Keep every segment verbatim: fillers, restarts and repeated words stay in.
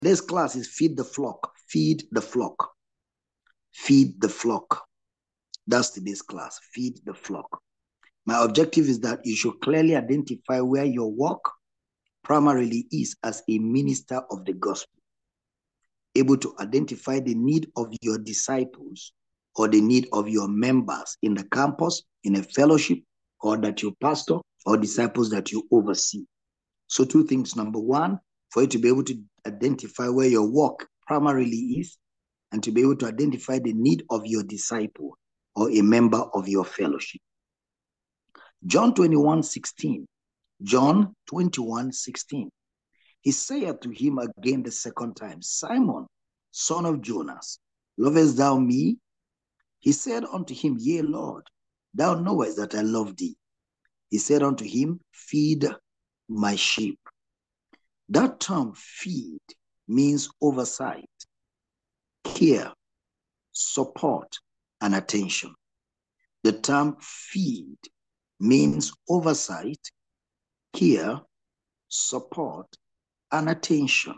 This class is feed the flock, feed the flock, feed the flock. That's today's class, feed the flock. My objective is that you should clearly identify where your work primarily is as a minister of the gospel, able to identify the need of your disciples or the need of your members in the campus, in a fellowship, or that you pastor, or disciples that you oversee. So two things. Number one, for you to be able to identify where your work primarily is, and to be able to identify the need of your disciple or a member of your fellowship. John twenty-one sixteen. John twenty-one sixteen. He saith to him again the second time, Simon, son of Jonas, lovest thou me? He said unto him, Yea, Lord, thou knowest that I love thee. He said unto him, Feed my sheep. That term feed means oversight, care, support, and attention. The term feed means oversight, care, support, and attention.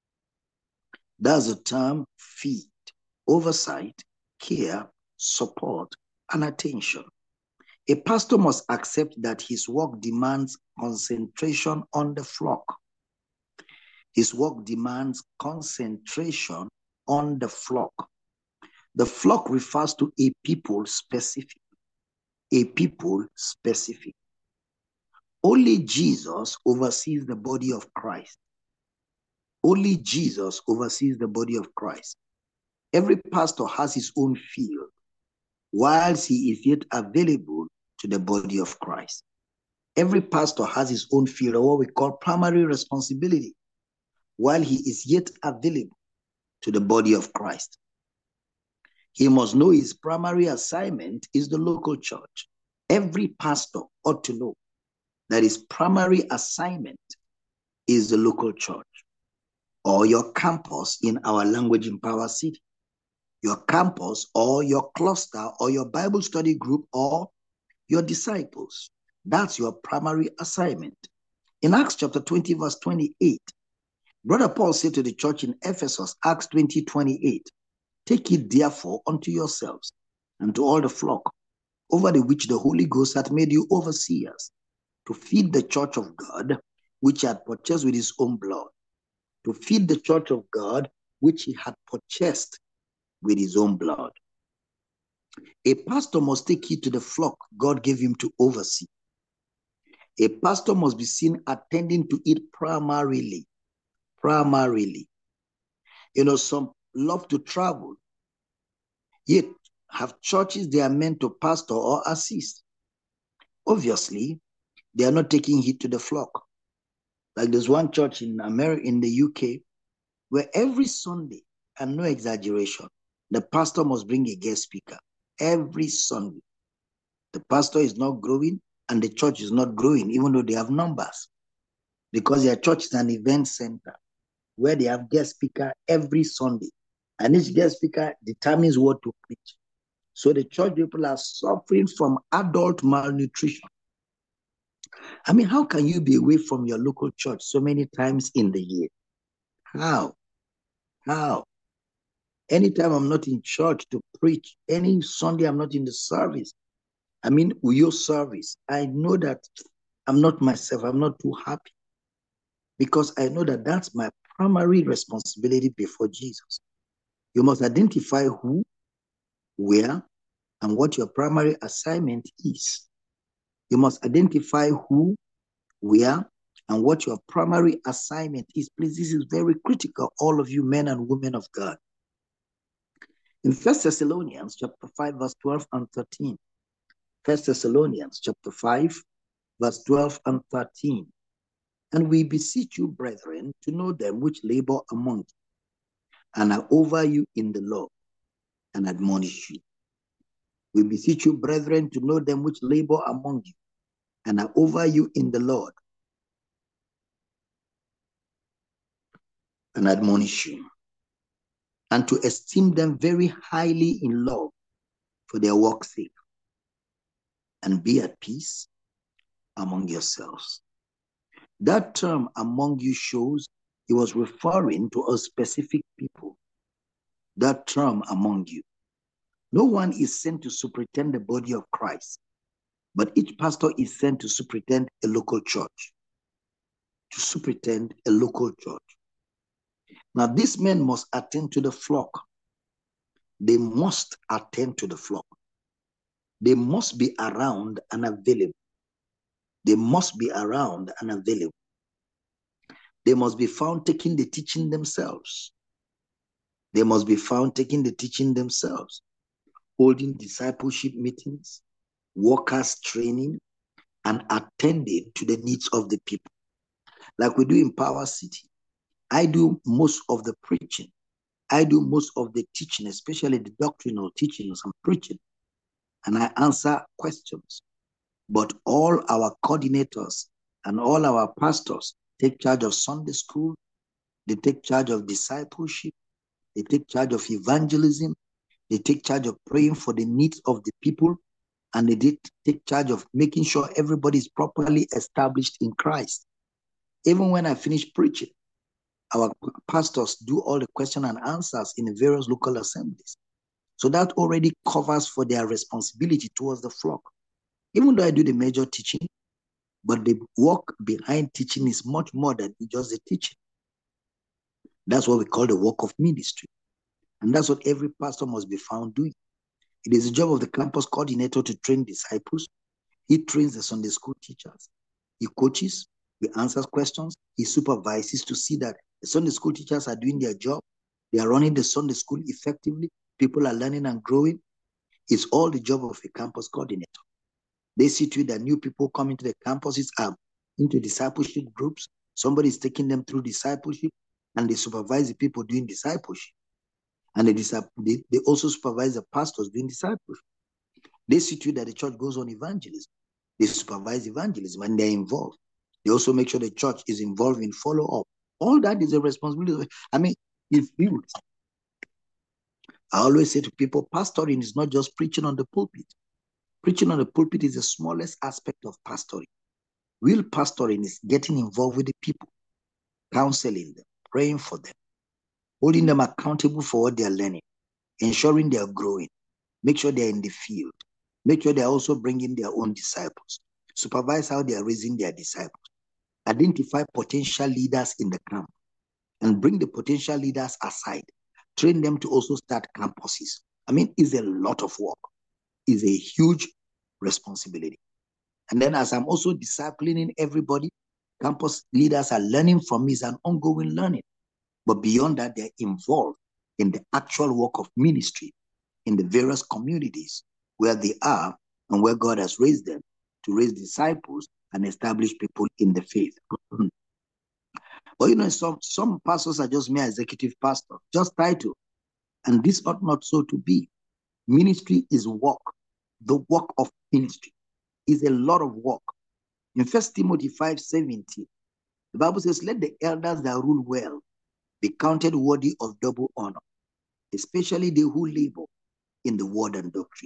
That's the term feed, oversight, care, support, and attention. A pastor must accept that his work demands concentration on the flock. His work demands concentration on the flock. The flock refers to a people specific, a people specific. Only Jesus oversees the body of Christ. Only Jesus oversees the body of Christ. Every pastor has his own field, whilst he is yet available to the body of Christ. Every pastor has his own field, or what we call primary responsibility, while he is yet available to the body of Christ. He must know his primary assignment is the local church. Every pastor ought to know that his primary assignment is the local church, or your campus in our language in Power City, your campus or your cluster or your Bible study group or your disciples. That's your primary assignment. In Acts chapter twenty, verse twenty-eight, Brother Paul said to the church in Ephesus, Acts twenty, twenty-eight, Take it therefore unto yourselves and to all the flock, over the which the Holy Ghost hath made you overseers, to feed the church of God, which he had purchased with his own blood. To feed the church of God, which he had purchased with his own blood. A pastor must take heed to the flock God gave him to oversee. A pastor must be seen attending to it primarily. Primarily. You know, some love to travel, yet have churches they are meant to pastor or assist. Obviously, they are not taking heed to the flock. Like there's one church in America, in the U K, where every Sunday, and no exaggeration, the pastor must bring a guest speaker. Every Sunday. The pastor is not growing and the church is not growing, even though they have numbers. Because their church is an event center where they have guest speaker every Sunday. And each guest speaker determines what to preach. So the church people are suffering from adult malnutrition. I mean, how can you be away from your local church so many times in the year? How? How? Anytime I'm not in church to preach, any Sunday I'm not in the service, I mean, your service, I know that I'm not myself. I'm not too happy because I know that that's my primary responsibility before Jesus. You must identify who, where, and what your primary assignment is. You must identify who, where, and what your primary assignment is. Please, this is very critical, all of you men and women of God. In First Thessalonians chapter five, verse twelve and thirteen. First Thessalonians chapter five, verse twelve and thirteen. And we beseech you, brethren, to know them which labor among you, and are over you in the Lord, and admonish you. We beseech you, brethren, to know them which labor among you, and are over you in the Lord, and admonish you, and to esteem them very highly in love for their work's sake, and be at peace among yourselves. That term among you shows He was referring to a specific people, that term among you. No one is sent to superintend the body of Christ, but each pastor is sent to superintend a local church. To superintend a local church. Now, these men must attend to the flock. They must attend to the flock. They must be around and available. They must be around and available. They must be found taking the teaching themselves. They must be found taking the teaching themselves, holding discipleship meetings, workers training, and attending to the needs of the people. Like we do in Power City. I do most of the preaching. I do most of the teaching, especially the doctrinal teachings and preaching. And I answer questions. But all our coordinators and all our pastors take charge of Sunday school. They take charge of discipleship. They take charge of evangelism. They take charge of praying for the needs of the people. And they did take charge of making sure everybody is properly established in Christ. Even when I finish preaching, our pastors do all the question and answers in the various local assemblies. So that already covers for their responsibility towards the flock. Even though I do the major teaching, but the work behind teaching is much more than just the teaching. That's what we call the work of ministry. And that's what every pastor must be found doing. It is the job of the campus coordinator to train disciples. He trains the Sunday school teachers. He coaches, he answers questions, he supervises to see that the Sunday school teachers are doing their job. They are running the Sunday school effectively. People are learning and growing. It's all the job of a campus coordinator. They see to it that new people come into the campuses, are into discipleship groups. Somebody is taking them through discipleship, and they supervise the people doing discipleship. And they, they, they also supervise the pastors doing discipleship. They see to it that the church goes on evangelism. They supervise evangelism, and they're involved. They also make sure the church is involved in follow-up. All that is a responsibility. I mean, if you, I always say to people, pastoring is not just preaching on the pulpit. Preaching on the pulpit is the smallest aspect of pastoring. Real pastoring is getting involved with the people, counseling them, praying for them, holding them accountable for what they are learning, ensuring they are growing, make sure they are in the field, make sure they are also bringing their own disciples, supervise how they are raising their disciples, identify potential leaders in the camp, and bring the potential leaders aside, train them to also start campuses. I mean, it's a lot of work. It's a huge responsibility. And then as I'm also disciplining everybody, campus leaders are learning from me. It's an ongoing learning. But beyond that, they're involved in the actual work of ministry in the various communities where they are and where God has raised them to raise disciples and establish people in the faith. But you know, some, some pastors are just mere executive pastor, just title. And this ought not so to be. Ministry is work. The work of ministry is a lot of work. In First Timothy five seventeen, the Bible says, let the elders that rule well be counted worthy of double honor, especially they who labor in the word and doctrine.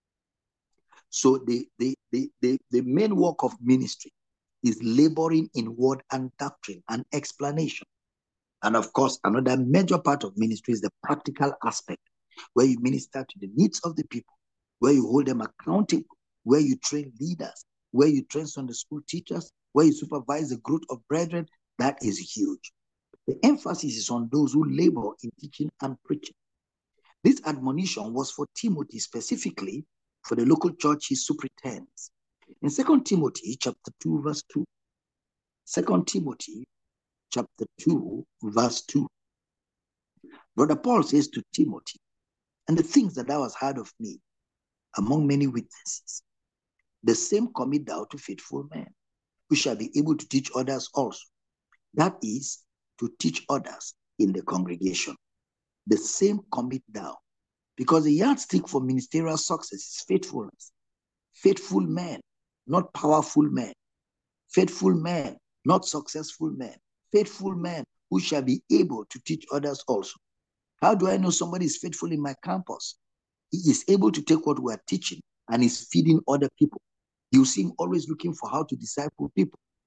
So the, the, the, the, the main work of ministry is laboring in word and doctrine and explanation. And of course, another major part of ministry is the practical aspect, where you minister to the needs of the people, where you hold them accountable, where you train leaders, where you train Sunday school teachers, where you supervise the growth of brethren. That is huge. The emphasis is on those who labor in teaching and preaching. This admonition was for Timothy specifically, for the local church he superintends. In Second Timothy chapter two, verse two, Second Timothy chapter two, verse two, Brother Paul says to Timothy, and the things that thou hast heard of me among many witnesses, the same commit thou to faithful men, who shall be able to teach others also. That is, to teach others in the congregation. The same commit thou. Because the yardstick for ministerial success is faithfulness. Faithful men, not powerful men. Faithful men, not successful men. Faithful men who shall be able to teach others also. How do I know somebody is faithful in my campus? He is able to take what we are teaching and is feeding other people. You see him always looking for how to disciple people.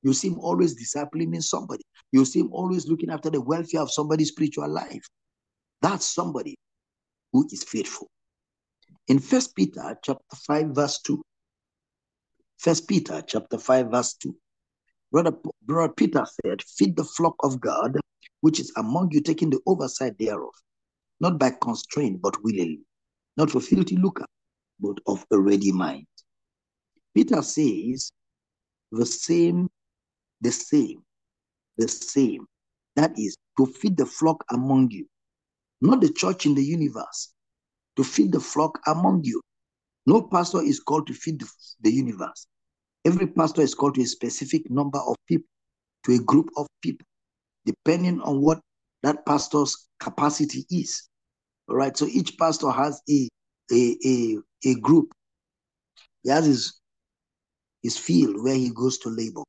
You see him always disciplining somebody. You see him always looking after the welfare of somebody's spiritual life. That's somebody who is faithful. In First Peter chapter five, verse two. First Peter chapter five, verse two. Brother, Brother Peter said, feed the flock of God, which is among you, taking the oversight thereof, not by constraint, but willingly, not for filthy lucre, but of a ready mind. Peter says, the same, the same, the same. That is, to feed the flock among you, not the church in the universe, to feed the flock among you. No pastor is called to feed the, the universe. Every pastor is called to a specific number of people, to a group of people, depending on what that pastor's capacity is. All right. So each pastor has a a a, a group. He has his, his field where he goes to labor.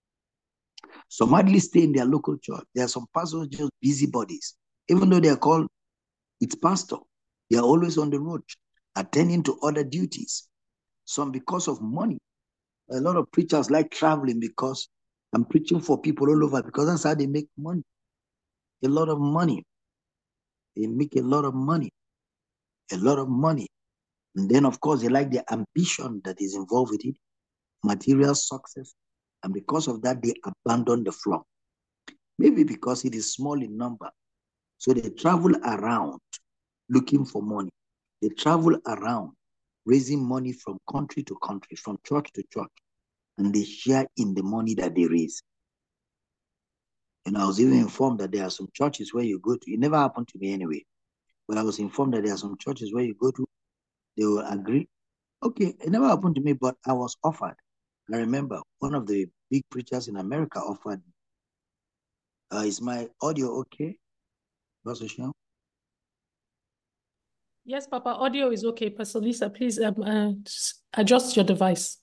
Some hardly stay in their local church. There are some pastors just busybodies. Even though they are called its pastor, they are always on the road, attending to other duties. Some because of money. A lot of preachers like traveling because I'm preaching for people all over, because that's how they make money. A lot of money. They make a lot of money. A lot of money. And then, of course, they like the ambition that is involved with it, material success. And because of that, they abandon the flock. Maybe because it is small in number. So they travel around looking for money. They travel around raising money from country to country, from church to church. And they share in the money that they raise. And I was even informed that there are some churches where you go to. It never happened to me anyway. But I was informed that there are some churches where you go to, they will agree. Okay, it never happened to me, but I was offered. I remember one of the big preachers in America offered. Uh, is my audio okay, Pastor Sean? Yes, Papa, audio is okay. Pastor Lisa, please um, uh, adjust your device.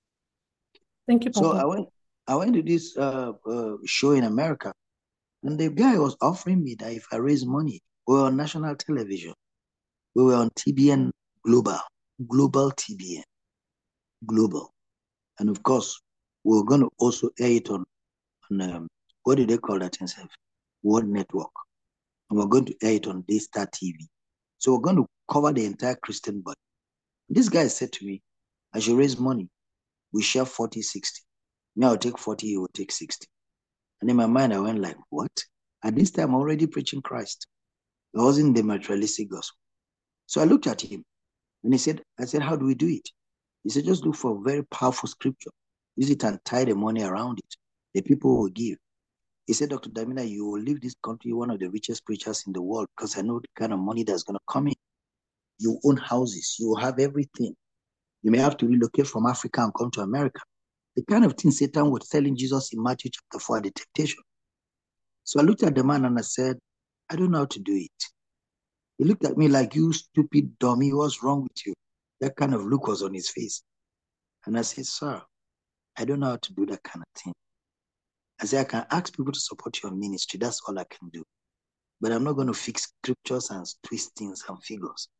Thank you, Papa. So I went, I went to this uh, uh, show in America, and the guy was offering me that if I raise money, we were on national television. We were on T B N Global, Global T B N, Global. And of course, we were going to also air it on, on um, what do they call that themselves? World Network. And we're going to air it on Daystar T V. So we're going to cover the entire Christian body. This guy said to me, I should raise money. We share forty, sixty. Me, I'll take forty, he will take sixty. And in my mind, I went like, what? At this time, I'm already preaching Christ. It wasn't the materialistic gospel. So I looked at him and he said, I said, how do we do it? He said, just look for a very powerful scripture. Use it and tie the money around it. The people will give. He said, Doctor Damina, you will leave this country one of the richest preachers in the world, because I know the kind of money that's going to come in. You own houses. You will have everything. You may have to relocate from Africa and come to America. The kind of thing Satan was telling Jesus in Matthew chapter four, the temptation. So I looked at the man and I said, I don't know how to do it. He looked at me like, you stupid dummy, what's wrong with you? That kind of look was on his face. And I said, sir, I don't know how to do that kind of thing. I said, I can ask people to support your ministry. That's all I can do. But I'm not going to fix scriptures and twist things and figures.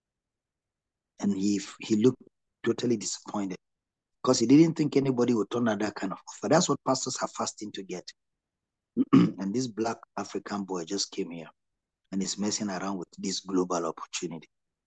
And he he looked totally disappointed, because he didn't think anybody would turn out that kind of offer. That's what pastors are fasting to get. And this black African boy just came here and is messing around with this global opportunity.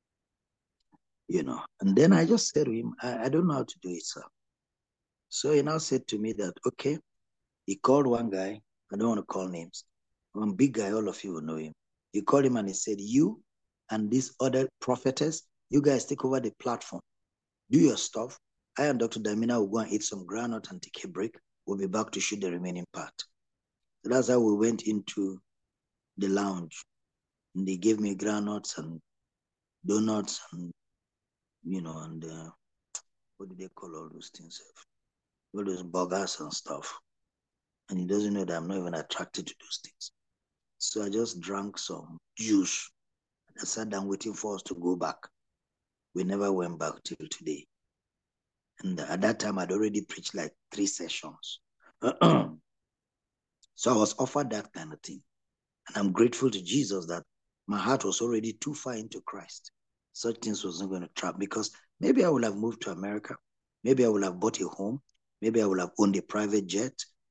You know, and then I just said to him, I, I don't know how to do it, sir. So he now said to me that, okay, he called one guy, I don't want to call names, one big guy, all of you will know him. He called him and he said, you and this other prophetess, you guys take over the platform. Do your stuff. I and Doctor Damina will go and eat some granite and take a break. We'll be back to shoot the remaining part. So that's how we went into the lounge. And they gave me granules and donuts and, you know, and uh, what do they call all those things? All those burgers and stuff. And he doesn't know that I'm not even attracted to those things. So I just drank some juice. I sat down waiting for us to go back. We never went back till today. And at that time, I'd already preached like three sessions. So I was offered that kind of thing. And I'm grateful to Jesus that my heart was already too far into Christ. Such things was not going to trap, because maybe I would have moved to America. Maybe I would have bought a home. Maybe I would have owned a private jet.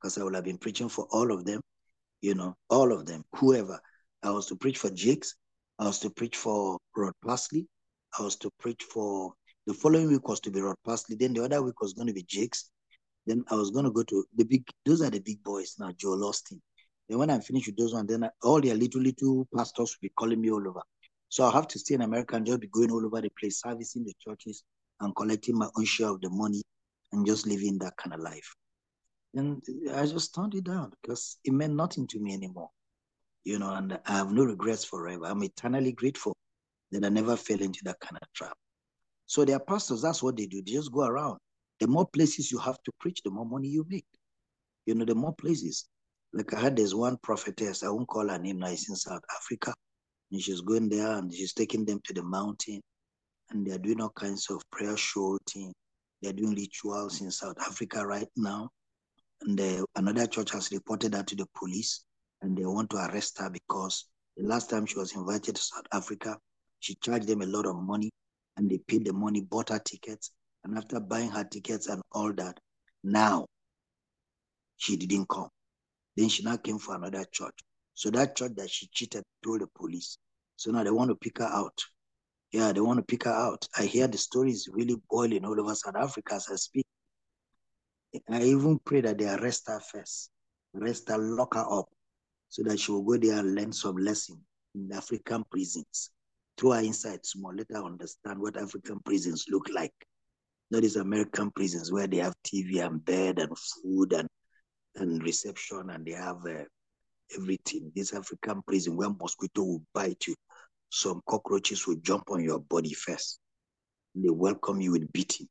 because I would have been preaching for all of them, you know, all of them, whoever. I was to preach for Jakes. I was to preach for Rod Parsley. I was to preach for, the following week was to be Rod Parsley. Then the other week was going to be Jakes. Then I was going to go to the big, those are the big boys now, Joel Austin. Then when I finish with those ones, then I, all their little, little pastors will be calling me all over. So I'll have to stay in America and just be going all over the place, servicing the churches and collecting my own share of the money and just living that kind of life. And I just turned it down because it meant nothing to me anymore, you know, and I have no regrets forever. I'm eternally grateful that I never fell into that kind of trap. So their pastors, that's what they do. They just go around. The more places you have to preach, the more money you make. You know, the more places. Like I had this one prophetess, I won't call her name now, it's in South Africa. And she's going there and she's taking them to the mountain. And they're doing all kinds of prayer shooting. They're doing rituals in South Africa right now. And the, another church has reported that to the police. And they want to arrest her because the last time she was invited to South Africa, she charged them a lot of money. And they paid the money, bought her tickets. And after buying her tickets and all that, now she didn't come. Then she now came for another church. So that church that she cheated told the police. So now they want to pick her out. Yeah, they want to pick her out. I hear the story is really boiling all over South Africa as I speak. I even pray that they arrest her first. Arrest her, lock her up, so that she will go there and learn some lesson in the African prisons. Throw her inside small, let her understand what African prisons look like. Not these American prisons where they have T V and bed and food and, and reception and they have uh, everything. This African prison where mosquito will bite you. Some cockroaches will jump on your body first. They welcome you with beating.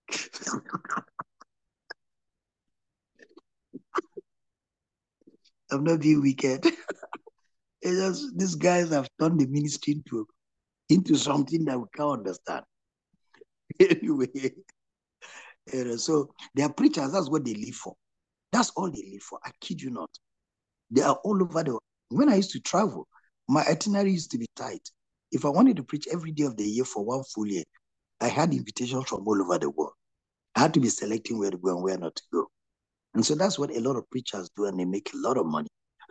I'm not being wicked. It's just, these guys have turned the ministry into, into something that we can't understand. Anyway, you know, so they are preachers, that's what they live for. That's all they live for. I kid you not. They are all over the world. When I used to travel, my itinerary used to be tight. If I wanted to preach every day of the year for one full year, I had invitations from all over the world. I had to be selecting where to go and where not to go. And so that's what a lot of preachers do, and they make a lot of money.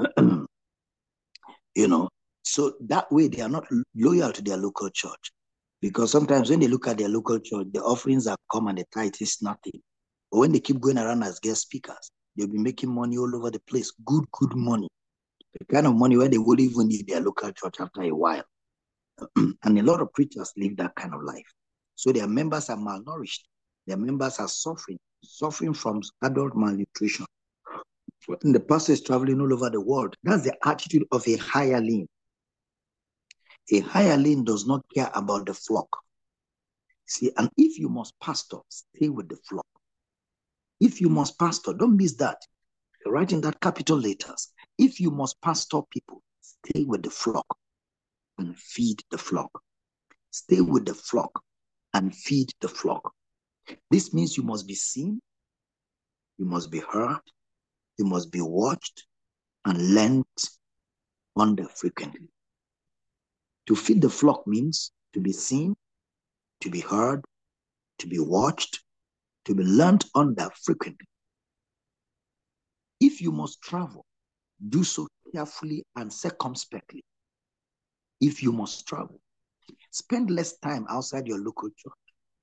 You know, so that way they are not loyal to their local church. Because sometimes when they look at their local church, the offerings that come and the tithe is nothing. But when they keep going around as guest speakers, they'll be making money all over the place. Good, good money. The kind of money where they would even need their local church after a while. And a lot of preachers live that kind of life. So their members are malnourished. Their members are suffering, suffering from adult malnutrition. And the pastor is traveling all over the world. That's the attitude of a hireling. A hireling does not care about the flock. See, and if you must pastor, stay with the flock. If you must pastor, don't miss that. You're writing that capital letters. If you must pastor people, stay with the flock and feed the flock. Stay with the flock and feed the flock. This means you must be seen, you must be heard, you must be watched and learned under frequently. To feed the flock means to be seen, to be heard, to be watched, to be learned under frequently. If you must travel, do so carefully and circumspectly. If you must travel, spend less time outside your local church.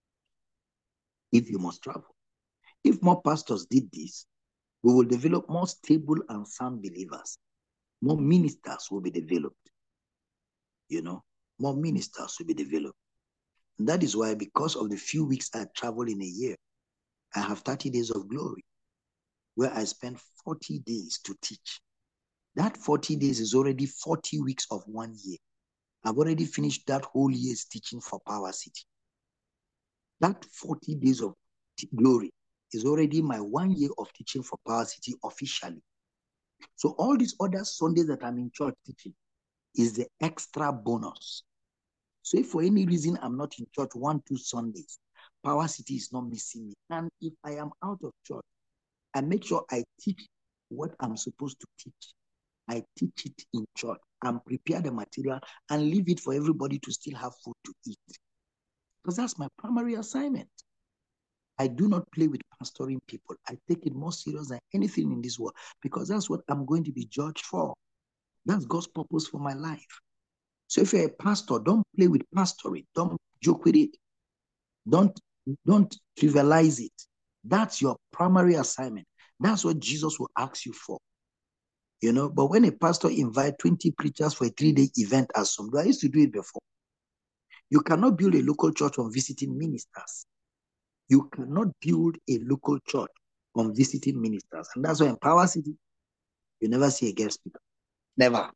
If you must travel. If more pastors did this, we will develop more stable and sound believers. More ministers will be developed. You know, more ministers will be developed. And that is why, because of the few weeks I travel in a year, I have thirty days of glory, where I spend forty days to teach. That forty days is already forty weeks of one year. I've already finished that whole year's teaching for Power City. That forty days of glory is already my one year of teaching for Power City officially. So all these other Sundays that I'm in church teaching is the extra bonus. So if for any reason I'm not in church one, two Sundays, Power City is not missing me. And if I am out of church, I make sure I teach what I'm supposed to teach. I teach it in church and prepare the material and leave it for everybody to still have food to eat. Because that's my primary assignment. I do not play with pastoring people. I take it more serious than anything in this world because that's what I'm going to be judged for. That's God's purpose for my life. So if you're a pastor, don't play with pastoring. Don't joke with it. Don't, don't trivialize it. That's your primary assignment. That's what Jesus will ask you for. You know, but when a pastor invites twenty preachers for a three-day event, as some do, I used to do it before. You cannot build a local church on visiting ministers. You cannot build a local church on visiting ministers. And that's why in Power City, you never see a guest speaker. Never.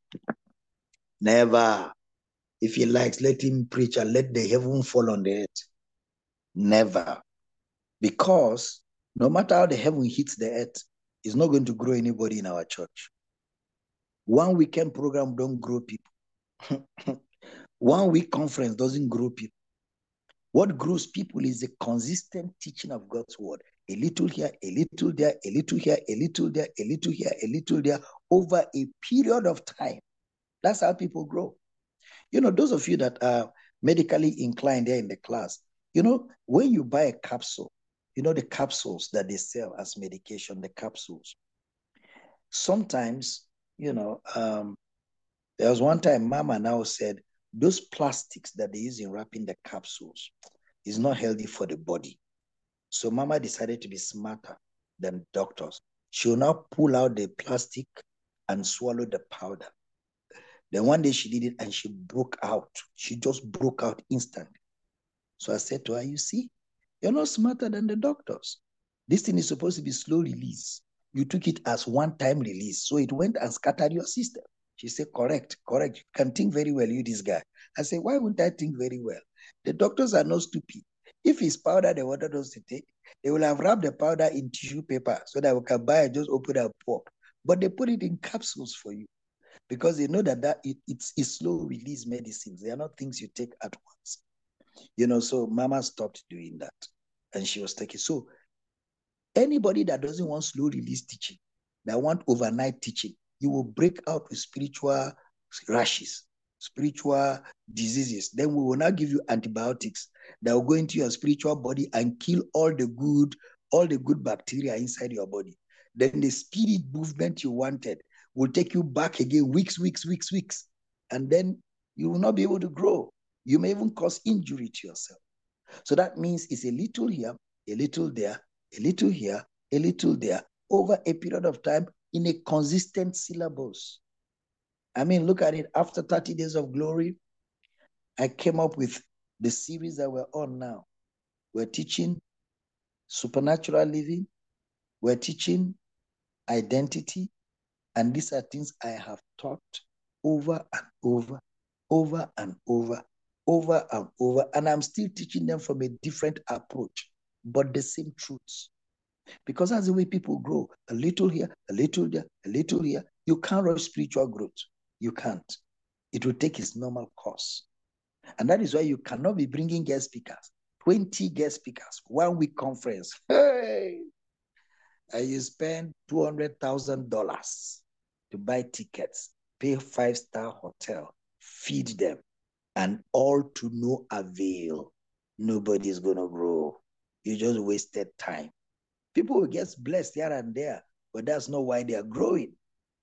Never. If he likes, let him preach and let the heaven fall on the earth. Never. Because no matter how the heaven hits the earth, it's not going to grow anybody in our church. One weekend program don't grow people. One week conference doesn't grow people. What grows people is the consistent teaching of God's word. A little here, a little there, a little here, a little there, a little here, a little there, over a period of time. That's how people grow. You know, those of you that are medically inclined there in the class, you know, when you buy a capsule, you know, the capsules that they sell as medication, the capsules. Sometimes, you know, um, there was one time Mama now said, those plastics that they use in wrapping the capsules is not healthy for the body. So Mama decided to be smarter than doctors. She will now pull out the plastic and swallow the powder. Then one day she did it and she broke out. She just broke out instantly. So I said to her, you see, you're not smarter than the doctors. This thing is supposed to be slow release. You took it as one-time release. So it went and scattered your system. She said, correct, correct. You can think very well, you this guy. I said, why wouldn't I think very well? The doctors are not stupid. If it's powder they wanted us to take, they will have wrapped the powder in tissue paper so that we can buy and just open and pour. But they put it in capsules for you because they know that, that it, it's, it's slow release medicines. They are not things you take at once. You know, so Mama stopped doing that and she was taking. So anybody that doesn't want slow release teaching, that want overnight teaching, you will break out with spiritual rashes, spiritual diseases. Then we will now give you antibiotics that will go into your spiritual body and kill all the good, all the good bacteria inside your body. Then the spirit movement you wanted will take you back again weeks, weeks, weeks, weeks. And then you will not be able to grow. You may even cause injury to yourself. So that means it's a little here, a little there, a little here, a little there, over a period of time in a consistent syllabus. I mean, look at it. After thirty days of glory, I came up with the series that we're on now. We're teaching supernatural living. We're teaching identity. And these are things I have taught over and over, over and over, over and over. And I'm still teaching them from a different approach, but the same truths. Because that's the way people grow. A little here, a little there, a little here. You can't rush spiritual growth. You can't. It will take its normal course. And that is why you cannot be bringing guest speakers. twenty guest speakers, one week conference. Hey! And you spend two hundred thousand dollars to buy tickets, pay five-star hotel, feed them, and all to no avail. Nobody is going to grow. You just wasted time. People will get blessed here and there, but that's not why they are growing.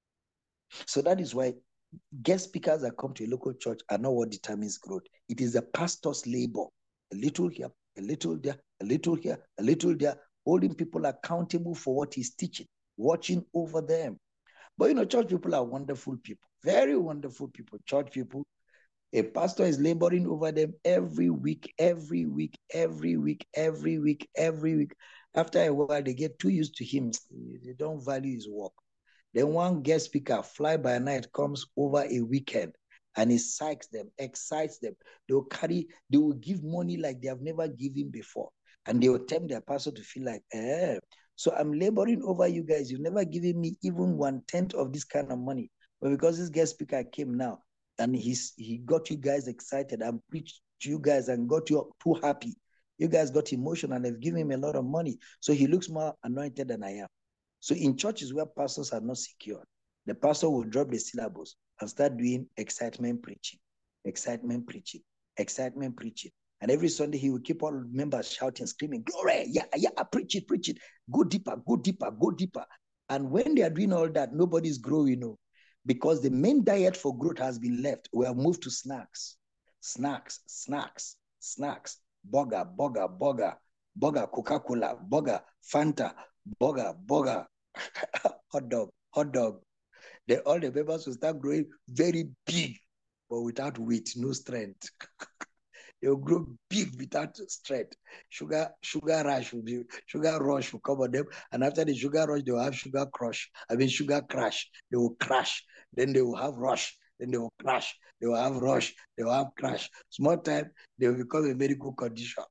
So that is why guest speakers that come to a local church are not what determines growth. It is the pastor's labor. A little here, a little there, a little here, a little there, holding people accountable for what he's teaching, watching over them. But you know, church people are wonderful people, very wonderful people, church people. A pastor is laboring over them every week, every week, every week, every week, every week. After a while, they get too used to him. They don't value his work. Then one guest speaker, fly by night, comes over a weekend and he psychs them, excites them. They will carry, they will give money like they have never given before. And they will tempt their pastor to feel like, eh, so I'm laboring over you guys. You've never given me even one tenth of this kind of money. But because this guest speaker came now and he's, he got you guys excited and preached to you guys and got you too happy, you guys got emotional and they've given him a lot of money. So he looks more anointed than I am. So in churches where pastors are not secure, the pastor will drop the syllabus and start doing excitement preaching, excitement preaching, excitement preaching. And every Sunday, he will keep all members shouting, screaming, glory, yeah, yeah, preach it, preach it. Go deeper, go deeper, go deeper. And when they are doing all that, nobody's growing, you know, because the main diet for growth has been left. We have moved to snacks, snacks, snacks, snacks, burger, burger, burger, burger, Coca-Cola, burger, Fanta, burger, burger, hot dog, hot dog. Then all the members will start growing very big, but without weight, no strength. They will grow big without strength. Sugar, sugar rush will be, sugar rush will come on them. And after the sugar rush, they will have sugar crush. I mean, sugar crash. They will crash. Then they will have rush. Then they will crash. They will have rush. They will have crash. Small time, they will become a medical condition.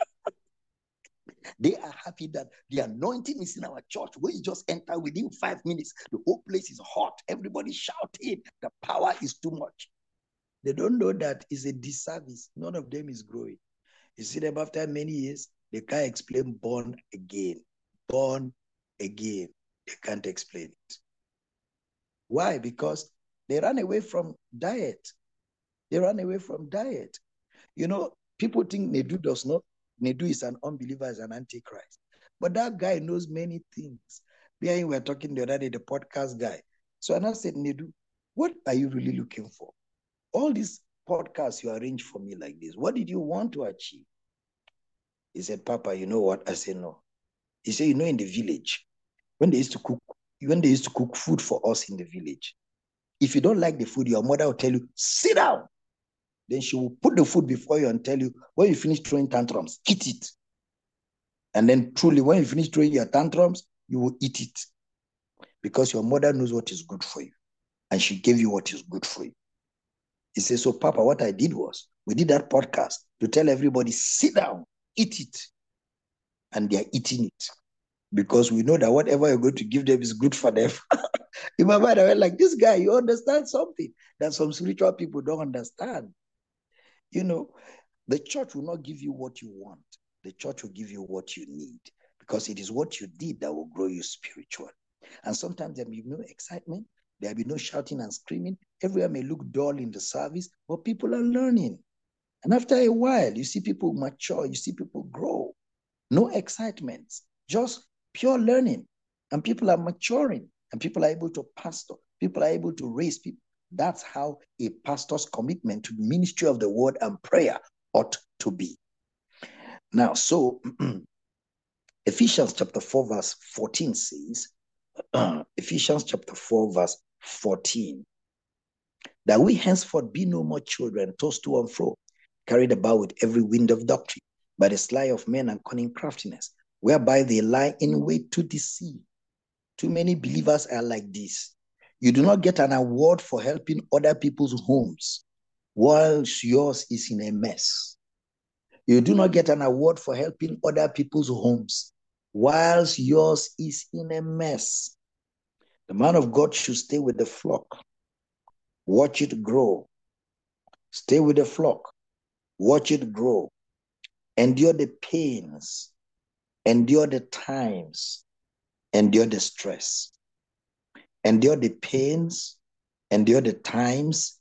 They are happy that the anointing is in our church. When you just enter within five minutes, the whole place is hot. Everybody shouting. The power is too much. They don't know that it's a disservice. None of them is growing. You see them after many years, they can't explain born again. Born again. They can't explain it. Why? Because they run away from diet. They run away from diet. You know, people think Nedu does not. Nedu is an unbeliever, is an antichrist. But that guy knows many things. Me and you were talking the other day, the podcast guy. So I said, Nedu, what are you really looking for? All these podcasts you arrange for me like this, what did you want to achieve? He said, Papa, you know what? I said, no. He said, you know, in the village, when they used to cook, when they used to cook food for us in the village, if you don't like the food, your mother will tell you, sit down. Then she will put the food before you and tell you, when you finish throwing tantrums, eat it. And then truly, when you finish throwing your tantrums, you will eat it. Because your mother knows what is good for you. And she gave you what is good for you. He says, so Papa, what I did was, we did that podcast to tell everybody, sit down, eat it. And they're eating it. Because we know that whatever you're going to give them is good for them. In my mind, I went like, this guy, you understand something that some spiritual people don't understand. You know, the church will not give you what you want. The church will give you what you need. Because it is what you did that will grow you spiritually. And sometimes there may be no excitement. There will be no shouting and screaming. Everywhere may look dull in the service, but people are learning. And after a while, you see people mature, you see people grow. No excitement, just pure learning. And people are maturing, and people are able to pastor. People are able to raise people. That's how a pastor's commitment to the ministry of the word and prayer ought to be. Now, so Ephesians chapter four, verse fourteen says, uh, Ephesians chapter four, verse fourteen, that we henceforth be no more children, tossed to and fro, carried about with every wind of doctrine, by the sly of men and cunning craftiness, whereby they lie in wait to deceive. Too many believers are like this. You do not get an award for helping other people's homes, whilst yours is in a mess. You do not get an award for helping other people's homes, whilst yours is in a mess. The man of God should stay with the flock. Watch it grow. Stay with the flock. Watch it grow. Endure the pains. Endure the times. Endure the stress. Endure the pains. Endure the times.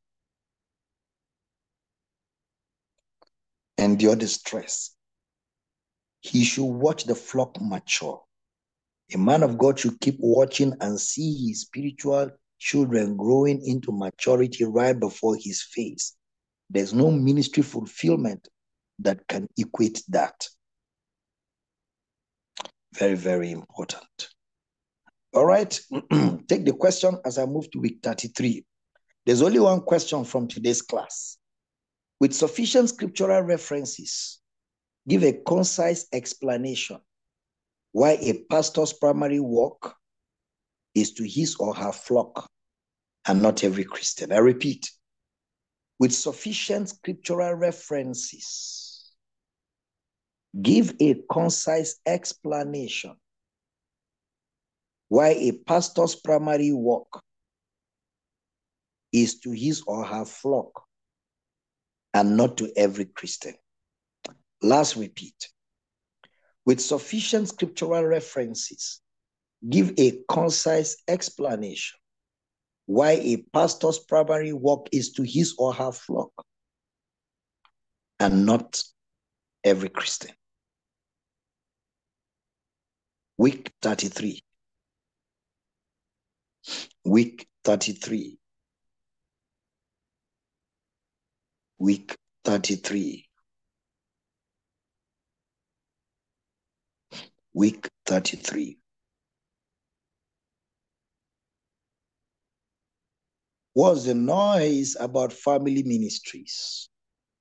Endure the stress. He should watch the flock mature. A man of God should keep watching and see his spiritual children growing into maturity right before his face. There's no ministry fulfillment that can equate that. Very, very important. All right, take the question as I move to week thirty-three. There's only one question from today's class. With sufficient scriptural references, give a concise explanation why a pastor's primary work is to his or her flock and not every Christian. I repeat, with sufficient scriptural references, give a concise explanation why a pastor's primary work is to his or her flock and not to every Christian. Last repeat. With sufficient scriptural references, give a concise explanation why a pastor's primary work is to his or her flock and not Every Christian. Week thirty-three. Week thirty-three. Week thirty-three. Week thirty-three. What's the noise about family ministries?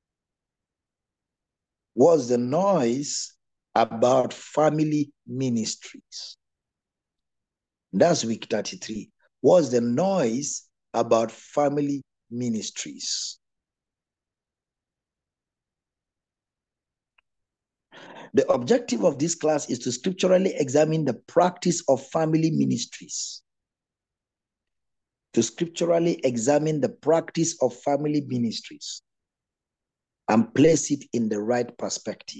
What's the noise about family ministries? That's week thirty-three. What's the noise about family ministries? The objective of this class is to scripturally examine the practice of family ministries. To scripturally examine the practice of family ministries and place it in the right perspective.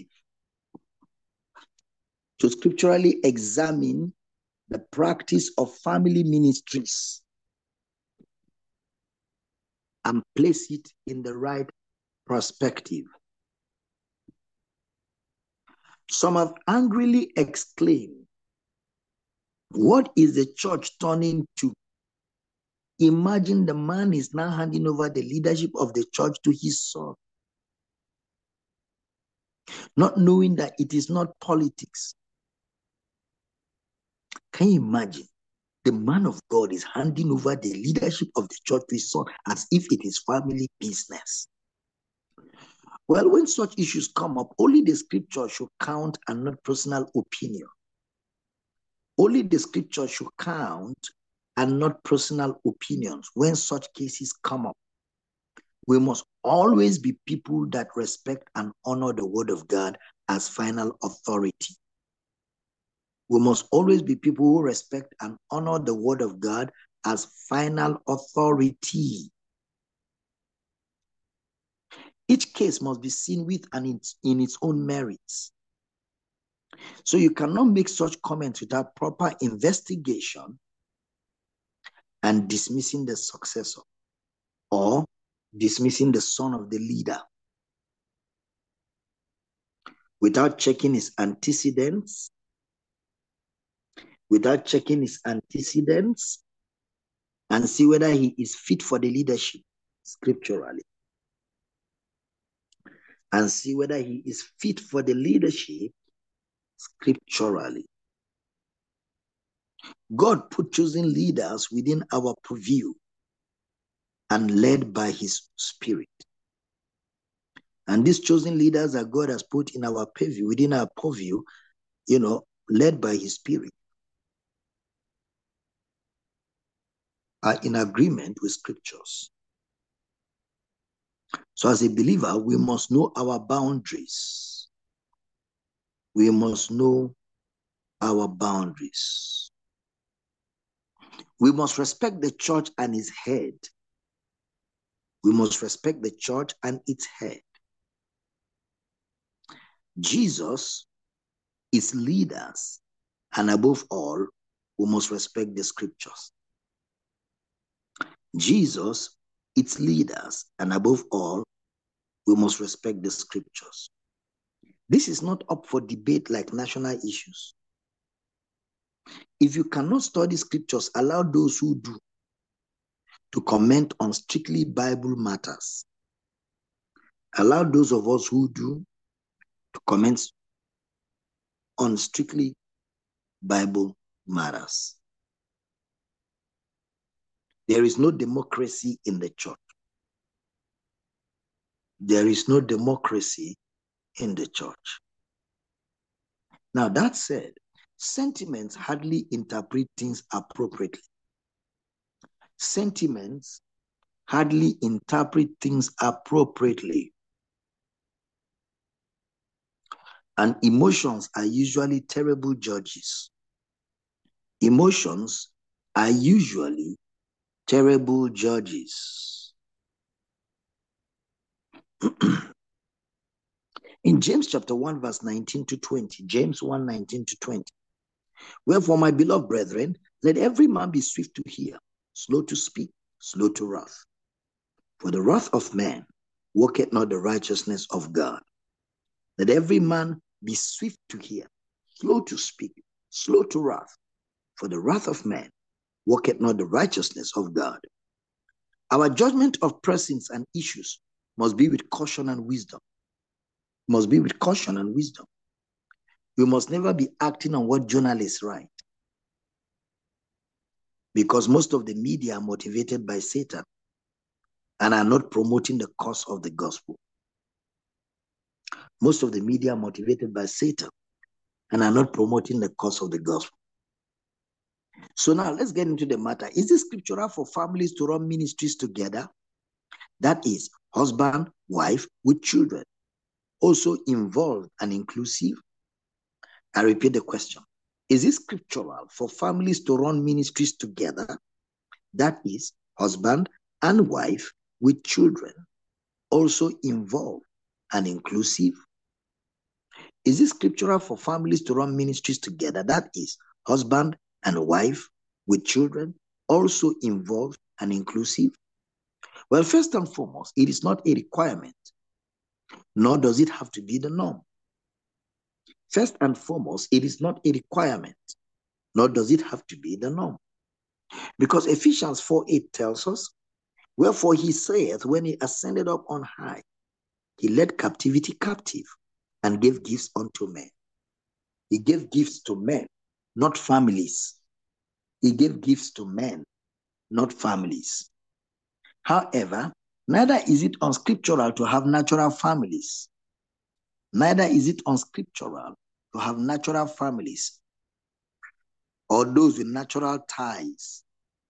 To scripturally examine the practice of family ministries and place it in the right perspective. Some have angrily exclaimed, "What is the church turning to?" Imagine the man is now handing over the leadership of the church to his son, not knowing that it is not politics. Can you imagine? The man of God is handing over the leadership of the church to his son as if it is family business. Well, when such issues come up, only the scripture should count and not personal opinion. Only the scripture should count and not personal opinions when such cases come up. We must always be people that respect and honor the word of God as final authority. We must always be people who respect and honor the word of God as final authority. Each case must be seen with and in, in its own merits. So you cannot make such comments without proper investigation and dismissing the successor or dismissing the son of the leader without checking his antecedents, without checking his antecedents and see whether he is fit for the leadership scripturally. And see whether he is fit for the leadership scripturally. God put chosen leaders within our purview and led by his spirit. And these chosen leaders that God has put in our purview, within our purview, you know, led by his spirit, are in agreement with scriptures. So as a believer, we must know our boundaries. We must know our boundaries. We must respect the church and its head. We must respect the church and its head. Jesus is leaders, and above all, we must respect the scriptures. Jesus, its leaders, and above all, we must respect the scriptures. This is not up for debate like national issues. If you cannot study scriptures, allow those who do to comment on strictly Bible matters. Allow those of us who do to comment on strictly Bible matters. There is no democracy in the church. There is no democracy in the church. Now, that said, sentiments hardly interpret things appropriately. Sentiments hardly interpret things appropriately. And emotions are usually terrible judges. Emotions are usually terrible judges. In James chapter one, verse nineteen to twenty, James one, nineteen to twenty. Wherefore, my beloved brethren, let every man be swift to hear, slow to speak, slow to wrath. For the wrath of man worketh not the righteousness of God. Let every man be swift to hear, slow to speak, slow to wrath, for the wrath of man worketh not the righteousness of God. Our judgment of persons and issues must be with caution and wisdom. Must be with caution and wisdom. We must never be acting on what journalists write, because most of the media are motivated by Satan and are not promoting the cause of the gospel. Most of the media are motivated by Satan and are not promoting the cause of the gospel. So now let's get into the matter. Is it scriptural for families to run ministries together? That is, husband, wife with children, also involved and inclusive? I repeat the question. Is it scriptural for families to run ministries together? That is, husband and wife with children, also involved and inclusive? Is it scriptural for families to run ministries together? That is, husband and wife with children, also involved and inclusive? Well, first and foremost, it is not a requirement, nor does it have to be the norm. First and foremost, it is not a requirement, nor does it have to be the norm. Because Ephesians four eight tells us, wherefore he saith, when he ascended up on high, he led captivity captive and gave gifts unto men. He gave gifts to men, not families. He gave gifts to men, not families. However, neither is it unscriptural to have natural families. Neither is it unscriptural to have natural families or those with natural ties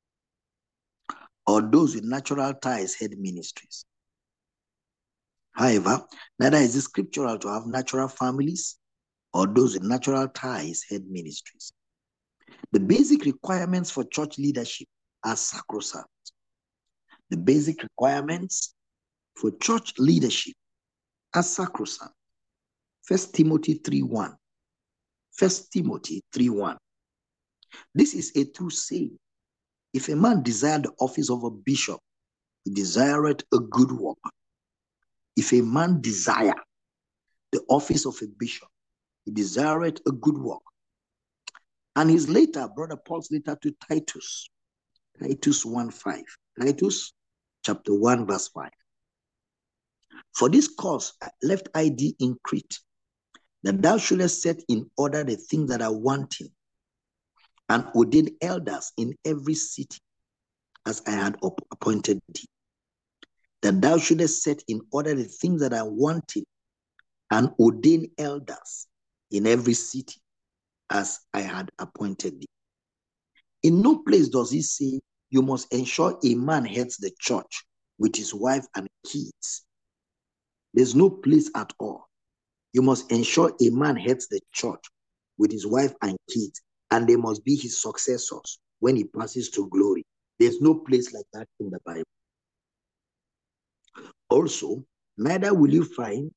or those with natural ties head ministries. However, neither is it scriptural to have natural families or those with natural ties head ministries. The basic requirements for church leadership are sacrosanct. The basic requirements for church leadership are sacrosanct. First Timothy three one. First Timothy three one. This is a true saying. If a man desire the office of a bishop, he desireth a good work. If a man desire the office of a bishop, he desireth a good work. And his letter, Brother Paul's letter to Titus, Titus one five. Titus chapter one verse five. For this cause left I thee in Crete, that thou shouldest set in order the things that are wanting, and ordain elders in every city, as I had appointed thee. That thou shouldest set in order the things that are wanting, and ordain elders in every city, as I had appointed thee. In no place does he say you must ensure a man heads the church with his wife and kids. There's no place at all. You must ensure a man heads the church with his wife and kids, and they must be his successors when he passes to glory. There's no place like that in the Bible. Also, neither will you find,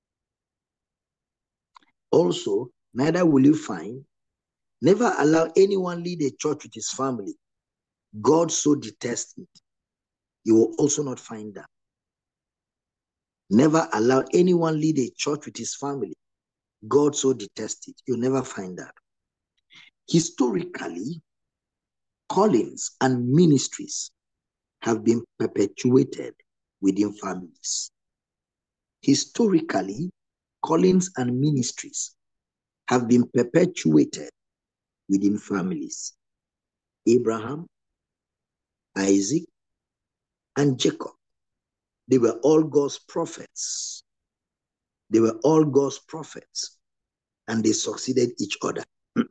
also, neither will you find, never allow anyone lead a church with his family. God so detests it. You will also not find that. Never allow anyone lead a church with his family. God so detests it. You'll never find that. Historically, callings and ministries have been perpetuated within families. Historically, callings and ministries have been perpetuated within families. Abraham, Isaac, and Jacob, they were all God's prophets. They were all God's prophets, and they succeeded each other.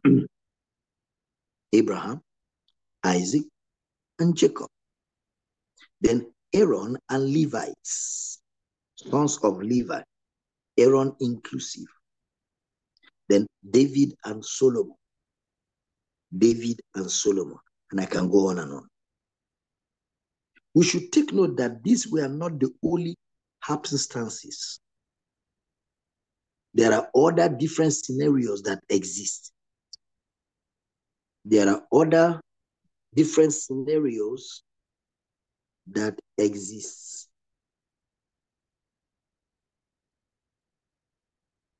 Abraham, Isaac, and Jacob. Then Aaron and Levites, sons of Levi, Aaron inclusive. Then David and Solomon, David and Solomon, and I can go on and on. We should take note that these were not the only happenstances. There are other different scenarios that exist. There are other different scenarios that exist.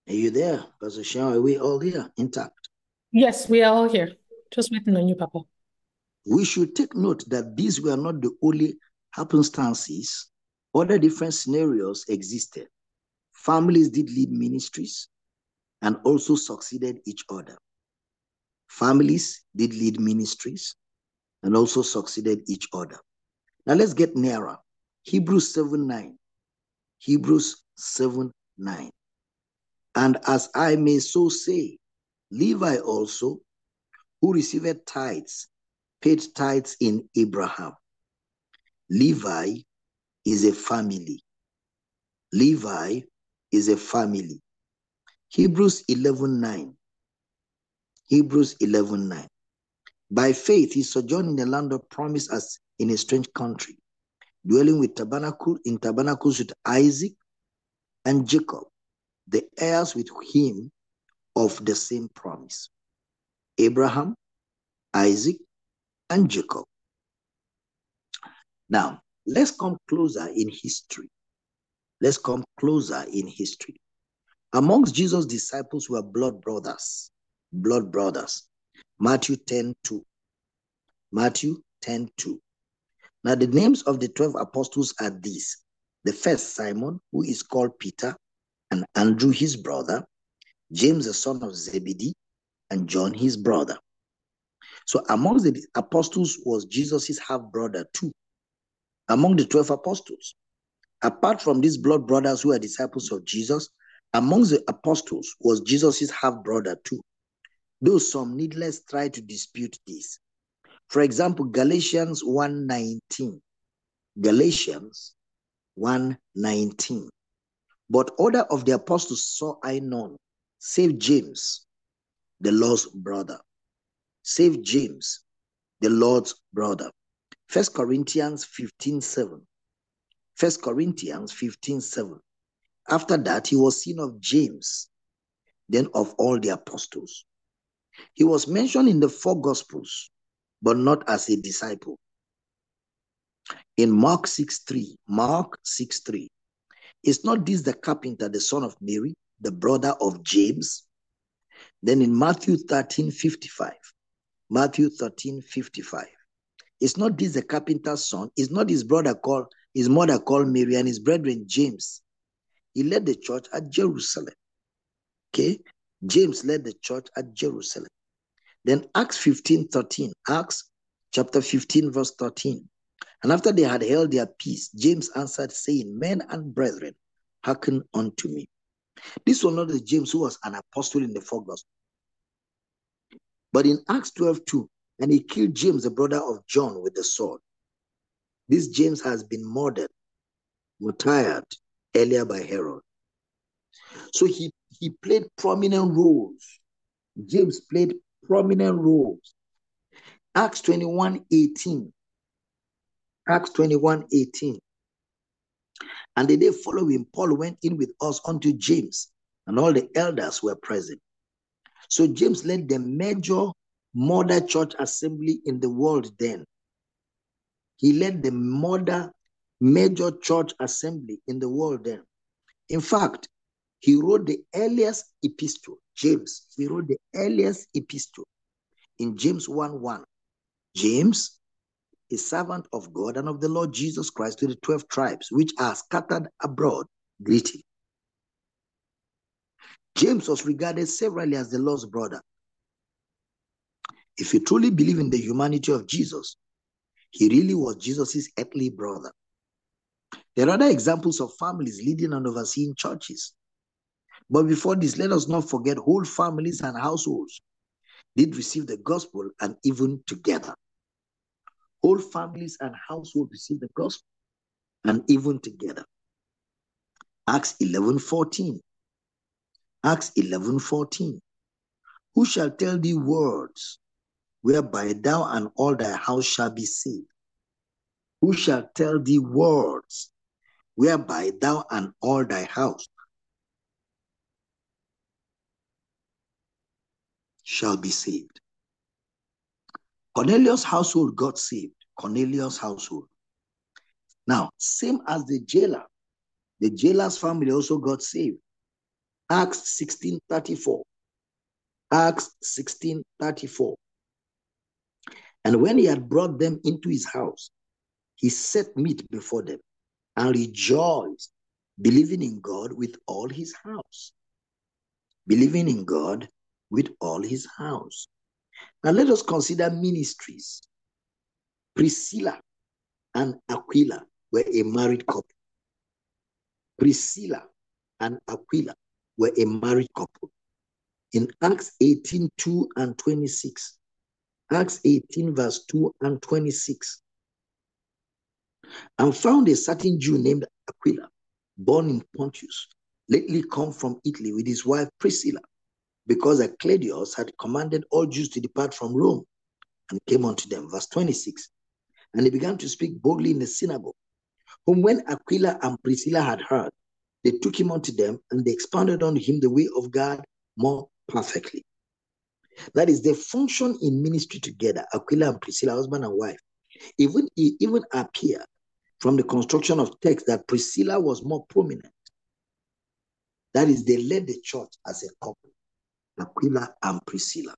Are you there, Pastor Sean? Are we all here intact? Yes, we are all here. Just waiting on you, Papa. We should take note that these were not the only happenstances. Other different scenarios existed. Families did lead ministries and also succeeded each other. Families did lead ministries and also succeeded each other. Now let's get nearer. Hebrews seven nine. Hebrews seven nine. And as I may so say, Levi also, who received tithes, paid tithes in Abraham. Levi is a family. Levi is a family. Hebrews eleven nine. Hebrews eleven nine. By faith, he sojourned in the land of promise as in a strange country, dwelling with tabernacle in tabernacles with Isaac and Jacob, the heirs with him of the same promise. Abraham, Isaac, and Jacob. Now, let's come closer in history. Let's come closer in history. Amongst Jesus' disciples were blood brothers. Blood brothers. Matthew ten two. Matthew ten two. Now, the names of the twelve apostles are these. The first, Simon, who is called Peter, and Andrew, his brother, James, the son of Zebedee, and John, his brother. So amongst the apostles was Jesus' half-brother too. Among the twelve apostles, apart from these blood brothers who are disciples of Jesus, amongst the apostles was Jesus' half-brother too. Though some needless try to dispute this. For example, Galatians one nineteen. Galatians one nineteen. But other of the apostles saw I none, save James, the Lord's brother. Save James, the Lord's brother. First Corinthians fifteen seven. First Corinthians fifteen seven. After that, he was seen of James, then of all the apostles. He was mentioned in the four Gospels, but not as a disciple. In Mark six three, Mark six three, is not this the carpenter, the son of Mary, the brother of James? Then in Matthew thirteen fifty-five, Matthew thirteen fifty-five, is not this the carpenter's son? Is not his brother called, his mother called Mary, and his brethren James? He led the church at Jerusalem. Okay, James led the church at Jerusalem. Then Acts fifteen thirteen, Acts chapter fifteen verse thirteen. And after they had held their peace, James answered, saying, Men and brethren, hearken unto me. This was not the James who was an apostle in the four Gospels. But in Acts twelve two, and he killed James, the brother of John, with the sword. This James has been murdered, martyred earlier by Herod. So he, he played prominent roles. James played prominent roles. Acts twenty-one eighteen. Acts twenty-one eighteen. And the day following, Paul went in with us unto James, and all the elders were present. So James led the major mother church assembly in the world then. He led the mother major church assembly in the world then. In fact, he wrote the earliest epistle, James. He wrote the earliest epistle in James one one. James, a servant of God and of the Lord Jesus Christ, to the twelve tribes which are scattered abroad, greeting. James was regarded severally as the Lord's brother. If you truly believe in the humanity of Jesus, he really was Jesus' earthly brother. There are other examples of families leading and overseeing churches. But before this, let us not forget whole families and households did receive the gospel, and even together. Whole families and households received the gospel, and even together. Acts eleven fourteen. Acts eleven fourteen. Who shall tell thee words whereby thou and all thy house shall be saved? Who shall tell thee words whereby thou and all thy house shall be saved? Cornelius' household got saved. Cornelius' household. Now, same as the jailer, the jailer's family also got saved. Acts sixteen thirty-four. Acts sixteen thirty-four. And when he had brought them into his house, he set meat before them and rejoiced, believing in God with all his house. Believing in God with all his house. Now let us consider ministries. Priscilla and Aquila were a married couple. Priscilla and Aquila were a married couple. In Acts eighteen, two and twenty-six, Acts eighteen, verse two and twenty-six, and found a certain Jew named Aquila, born in Pontus, lately come from Italy with his wife Priscilla, because Claudius had commanded all Jews to depart from Rome, and came unto them. Verse twenty-six, and he began to speak boldly in the synagogue, whom when Aquila and Priscilla had heard, they took him unto them, and they expounded unto him the way of God more perfectly. That is, they function in ministry together, Aquila and Priscilla, husband and wife. Even it even appear from the construction of text that Priscilla was more prominent. That is, they led the church as a couple, Aquila and Priscilla.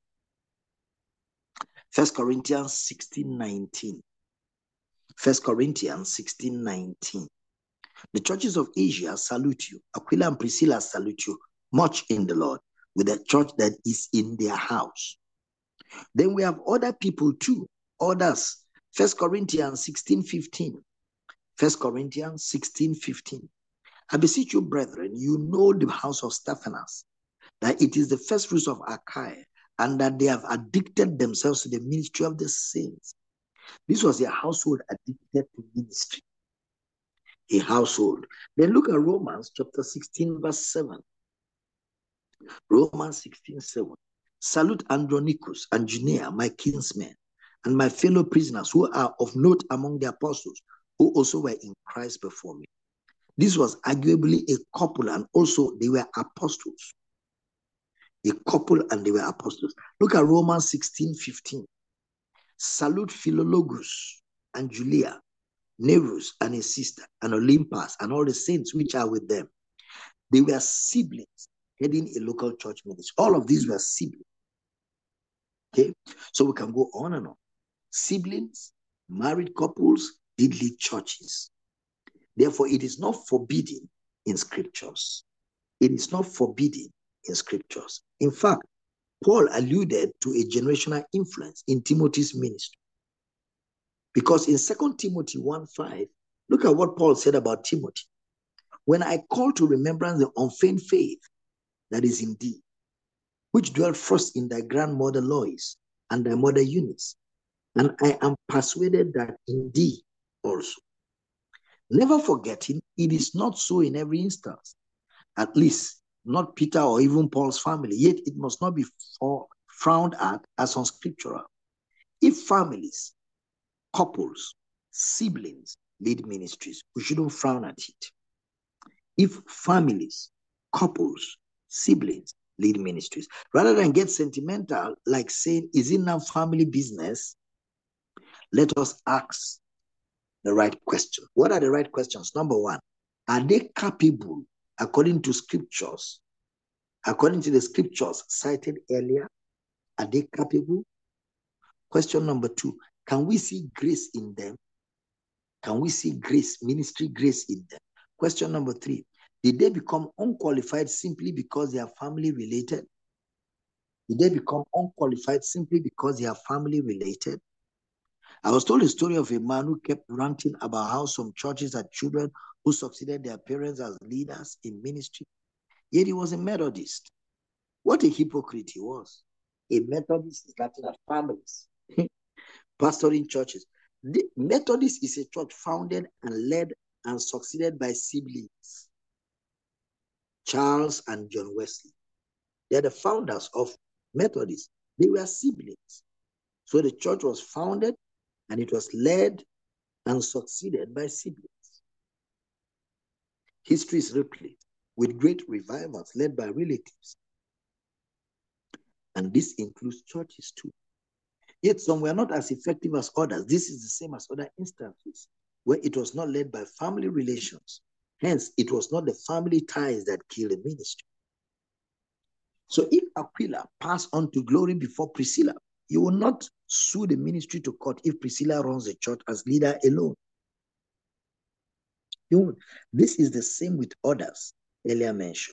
First Corinthians sixteen nineteen. First Corinthians sixteen nineteen. The churches of Asia salute you. Aquila and Priscilla salute you much in the Lord, with the church that is in their house. Then we have other people too, others. First Corinthians sixteen fifteen. First Corinthians sixteen fifteen. I beseech you, brethren, you know the house of Stephanas, that it is the first fruits of Achaia, and that they have addicted themselves to the ministry of the saints. This was a household addicted to ministry. A household. Then look at Romans chapter sixteen, verse seven. Romans sixteen, seven. Salute Andronicus and Junia, my kinsmen, and my fellow prisoners who are of note among the apostles, who also were in Christ before me. This was arguably a couple, and also they were apostles. A couple and they were apostles. Look at Romans sixteen, fifteen. Salute Philologus and Julia, Nerus and his sister, and Olympus, and all the saints which are with them. They were siblings heading a local church ministry. All of these were siblings. Okay, so we can go on and on. Siblings, married couples, did lead churches. Therefore, it is not forbidden in scriptures. It is not forbidden in scriptures. In fact, Paul alluded to a generational influence in Timothy's ministry. Because in Second Timothy one five, look at what Paul said about Timothy. When I call to remembrance the unfeigned faith that is in thee, which dwelt first in thy grandmother Lois and thy mother Eunice, and I am persuaded that in thee also. Never forgetting, it is not so in every instance, at least not Peter or even Paul's family, yet it must not be frowned at as unscriptural. If families, couples, siblings lead ministries, we shouldn't frown at it. If families, couples, siblings lead ministries, rather than get sentimental, like saying, is it now family business? Let us ask the right question. What are the right questions? Number one, are they capable, according to scriptures, according to the scriptures cited earlier, are they capable? Question number two, can we see grace in them? Can we see grace, ministry grace in them? Question number three, did they become unqualified simply because they are family related? Did they become unqualified simply because they are family related? I was told a story of a man who kept ranting about how some churches had children who succeeded their parents as leaders in ministry. Yet he was a Methodist. What a hypocrite he was. A Methodist is Latin at families, pastoring churches. The Methodist is a church founded and led and succeeded by siblings, Charles and John Wesley. They're the founders of Methodist. They were siblings. So the church was founded and it was led and succeeded by siblings. History is replete with great revivals led by relatives. And this includes churches too. Yet some were not as effective as others. This is the same as other instances where it was not led by family relations. Hence, it was not the family ties that killed the ministry. So if Aquila passed on to glory before Priscilla, you will not sue the ministry to court if Priscilla runs the church as leader alone. You won't. This is the same with others earlier mentioned.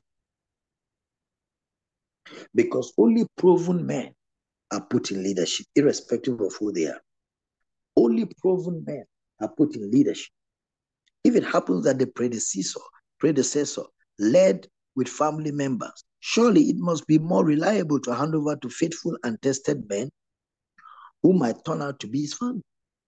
Because only proven men are put in leadership, irrespective of who they are. Only proven men are put in leadership. If it happens that the predecessor, predecessor led with family members, surely it must be more reliable to hand over to faithful and tested men who might turn out to be his family.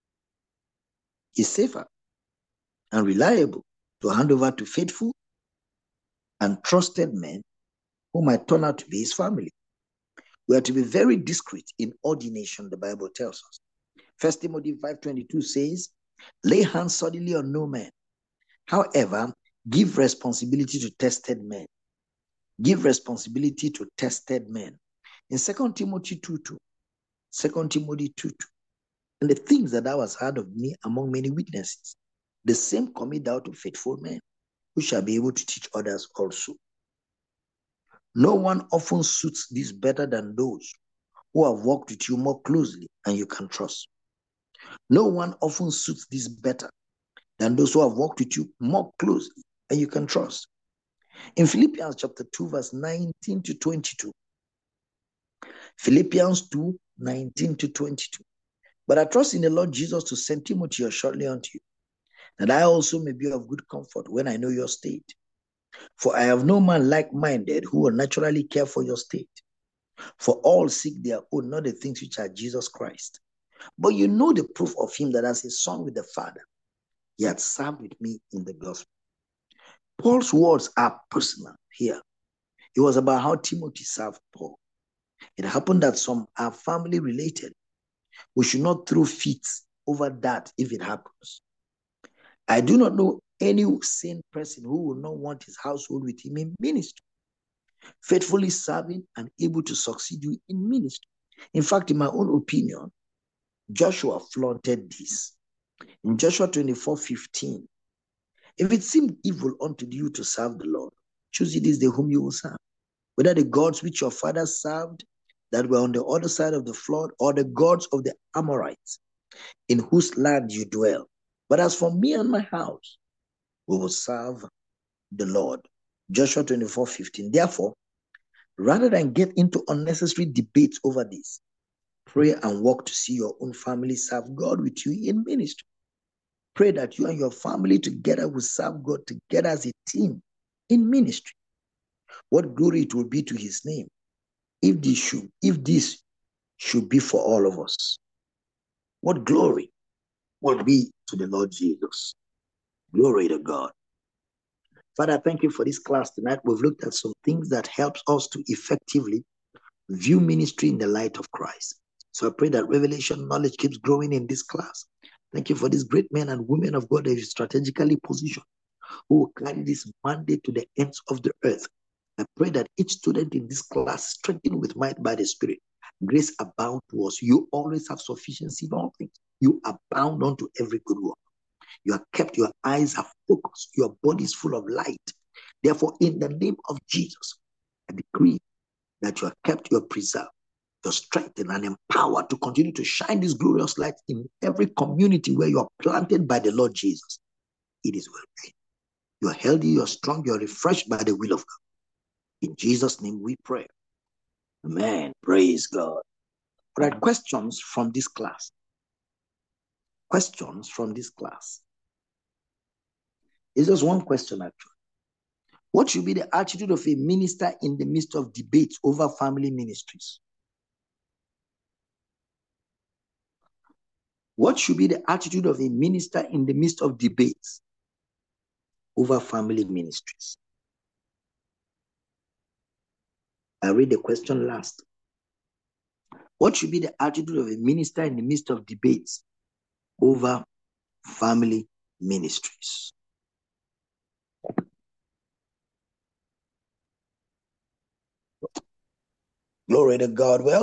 It's safer and reliable to hand over to faithful and trusted men who might turn out to be his family. We are to be very discreet in ordination, the Bible tells us. First Timothy five twenty-two says, lay hands suddenly on no man. However, give responsibility to tested men. Give responsibility to tested men. In Second Timothy two two, Second Timothy two two, and the things that thou hast heard of me among many witnesses, the same commit thou to faithful men, who shall be able to teach others also. No one often suits this better than those who have worked with you more closely and you can trust. No one often suits this better than those who have worked with you more closely and you can trust. In Philippians chapter two, verse nineteen to twenty-two, Philippians two, nineteen to twenty-two. But I trust in the Lord Jesus to send Timothy shortly unto you, that I also may be of good comfort when I know your state. For I have no man like-minded who will naturally care for your state. For all seek their own, not the things which are Jesus Christ. But you know the proof of him that as a son with the Father, he had served with me in the gospel. Paul's words are personal here. It was about how Timothy served Paul. It happened that some are family related. We should not throw fits over that if it happens. I do not know any sane person who will not want his household with him in ministry, faithfully serving and able to succeed you in ministry. In fact, in my own opinion, Joshua flaunted this. In Joshua twenty-four fifteen, if it seemed evil unto you to serve the Lord, choose ye this day whom you will serve, whether the gods which your fathers served that were on the other side of the flood, or the gods of the Amorites, in whose land you dwell. But as for me and my house, we will serve the Lord. Joshua twenty-four fifteen. Therefore, rather than get into unnecessary debates over this, pray and work to see your own family serve God with you in ministry. Pray that you and your family together will serve God together as a team in ministry. What glory it will be to his name if this should, if this should be for all of us. What glory will be to the Lord Jesus. Glory to God. Father, thank you for this class tonight. We've looked at some things that helps us to effectively view ministry in the light of Christ. So I pray that revelation knowledge keeps growing in this class. Thank you for these great men and women of God that you strategically positioned, who will carry this mandate to the ends of the earth. I pray that each student in this class, strengthened with might by the Spirit, grace abound to us. You always have sufficiency in all things. You abound unto every good work. You are kept, your eyes are focused, your body is full of light. Therefore, in the name of Jesus, I decree that you are kept, you are preserved, you're strengthened and empowered to continue to shine this glorious light in every community where you are planted by the Lord Jesus. It is well with you. You are healthy, you are strong, you are refreshed by the will of God. In Jesus' name we pray. Amen. Praise God. All right, questions from this class. Questions from this class. It's just one question, actually. What should be the attitude of a minister in the midst of debates over family ministries? What should be the attitude of a minister in the midst of debates over family ministries? I read the question last. What should be the attitude of a minister in the midst of debates over family ministries? Glory to God. Well,